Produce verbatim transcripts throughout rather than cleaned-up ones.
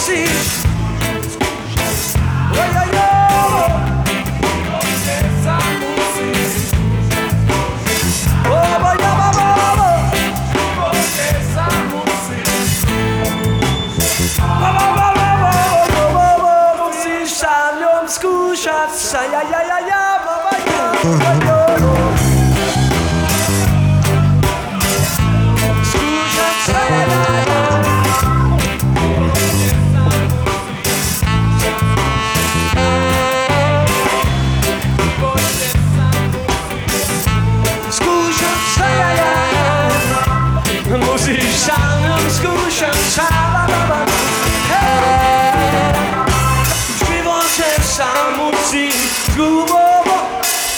musíš. Jo, jo, jo. Skúšať sa, ja, ja, ja, ja, mama, ja, ja, ja. Skúšať sa, ja, ja, ja. Skúšať sa, ja, ja, ja. Musíš sa mnou skúšať sa, mama, hej. Sa musí zgubovo.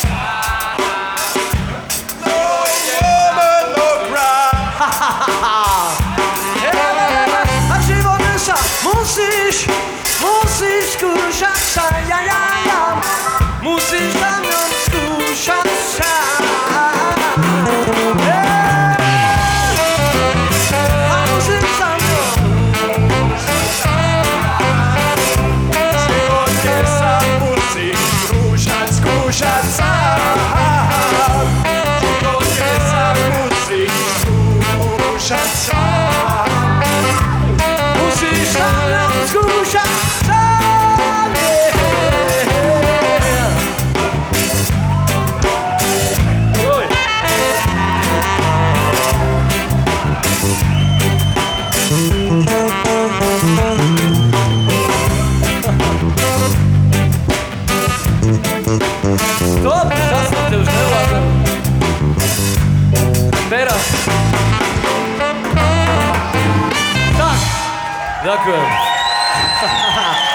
No woman, no cry. A v živote sa musíš, musíš skúšať sa, ja, ja, ja. Musíš na ňom skúšať sa. A musíš sa ňom skúšať sa. Živote sa musí skúšať sa. Musíš sa mnou skúšať sa. Stop, zasnite, už nevládzem. Teraz. Tak, ďakujem.